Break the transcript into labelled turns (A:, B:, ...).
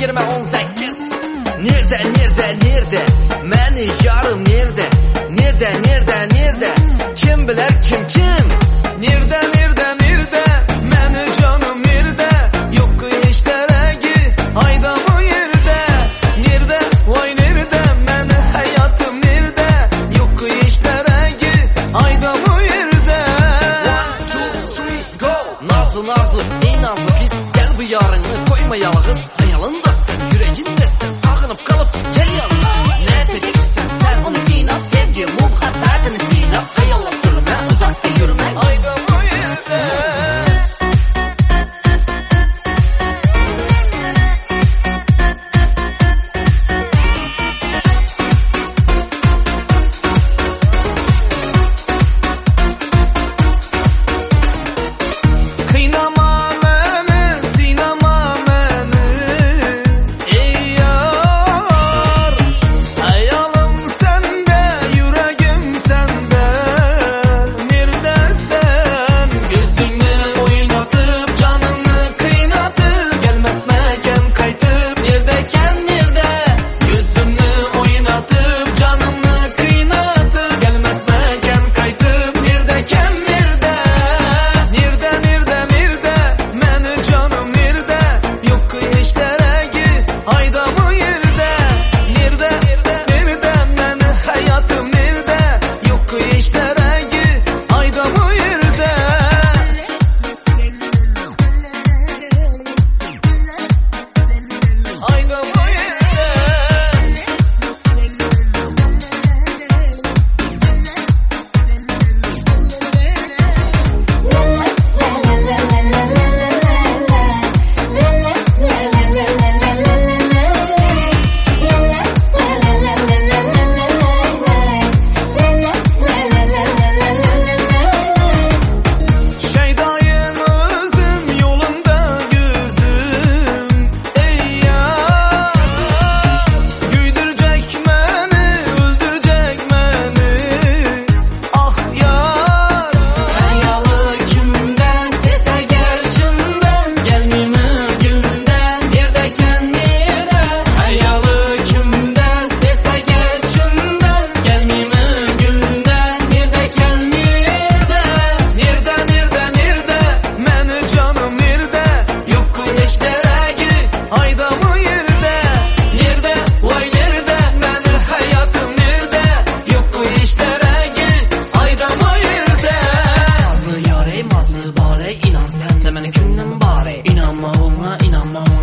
A: 2018. Nerede? Məni yarım nerede? Nerede? Kim bilir kim? Nerede? Məni canım nerede? Yok işleregi ayda mı yerde? Nerede? Vay nerede? Məni hayatım nerede? Yok işleregi ayda mı yerde? 1, 2, 3, go. Nazlı, ey nazlı pis. Gel bu yarını koyma yalğız. Hayalındasın, yüreğindesin. Sağınıp kalıp gel yanına. Ne edeceksin sen onu inat. Sevgi muhabbetini sinap. Hayalla sürme, uzakta yürüme. Ayda mı yerde? İnan sen de beni künlüm bari. İnanma ona inanma